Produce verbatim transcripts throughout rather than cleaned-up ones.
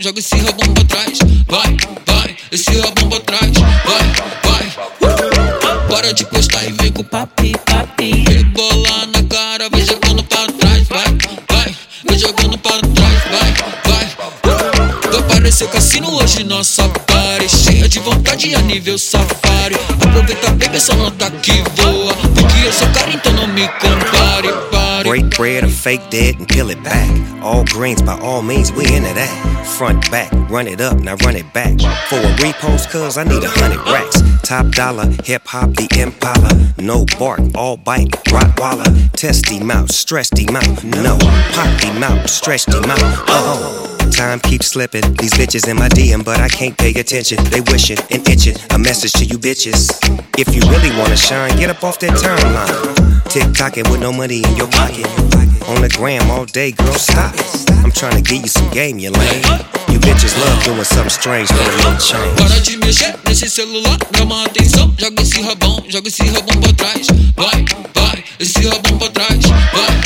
joga esse rabão pra trás. Vai, vai, esse rabão pra trás. Vai, vai, para de postar e vem com papi, papi. Rebola na cara, vem jogando pra trás. Vai, vai, vem jogando pra trás. Vai, vai, vai parecer cassino hoje nossa party. Cheia de vontade a nível safari. Aproveita, baby, essa nota que voa. Porque eu sou cara, então não me compare. Pare. Break bread or fake dead and peel it back. All greens, by all means, we into that. Front, back, run it up, now run it back. For a repost, cuz I need a hundred racks. Top dollar, hip-hop, the Impala. No bark, all bite, Rottweiler. Test him out, stress him out. No, pop him out, stretch him out. Oh. Time keeps slipping, these bitches in my D M, but I can't pay attention. They wishing and itching, a message to you bitches. If you really wanna shine, get up off that timeline. Tick-tocking with no money in your pocket. On the gram all day, girl, stop it. I'm trying to give you some game, you lame. You bitches love doing something strange for a little change. Para de mexer nesse celular, chama a atenção. Joga esse rabão, joga esse rabão pra trás. Vai, vai, esse rabão pra trás. Vai,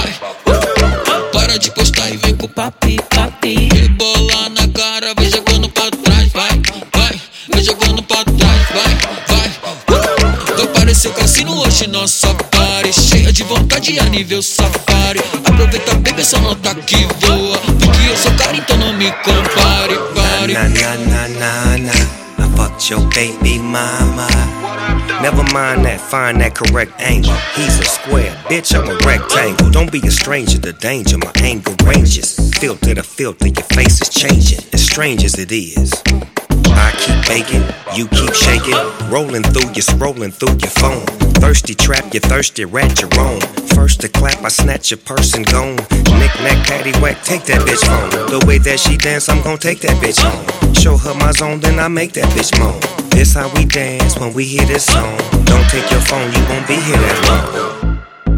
vai, para de postar e vem com papi, papi. Rebola na cara, vem jogando pra trás. Vai, vai, vem jogando pra trás. Vai, vai, vai parecer cassino hoje nossa party. Cheia de vontade a nível safari. Aproveita, baby, essa nota que voa. Porque eu sou cara, então não me compare. Pare. Na na na na na, I fucked your baby mama. Never mind that, find that correct angle. He's a square, bitch, I'm a rectangle. Don't be a stranger to danger, my anger ranges. Filter to filter, your face is changing. As strange as it is, I keep baking, you keep shaking. Rolling through you, scrolling through your phone. Thirsty trap, you thirsty rat, you're wrong. First to clap, I snatch your purse and gone. Knick-knack, paddywhack, take that bitch home. The way that she dance, I'm gon' take that bitch home. Show her my zone, then I make that bitch moan. This how we dance when we hear this song. Don't take your phone, you won't be here that long.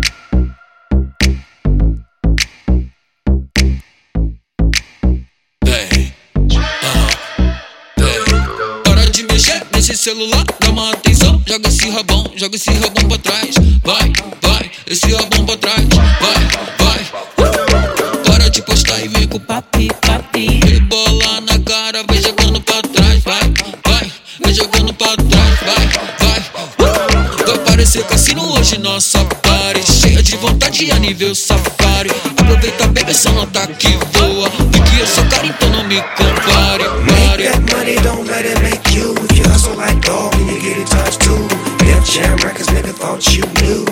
Nesse celular, dá uma atenção. Joga esse rabão, joga esse rabão pra trás. Vai, vai, esse rabão pra trás. Vai, vai, para de postar e vem com papi, papi. Rebola na cara, vem jogando pra trás. Vai, vai, vem jogando pra trás. Vai, vai, vai parecer cassino hoje nossa party. Cheia de vontade a nível safari. Aproveita, baby, essa nota que voa. Porque eu sou cara, então não me compare. Make that money, don't let it make you. If you hustle like dog and you get it times two. Def Jam Records, nigga, thought you knew.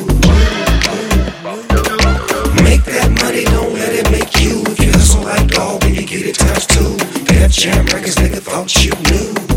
Make that money, don't let it make you. If you hustle like dog and you get it times two. Def Jam Records, nigga, thought you knew.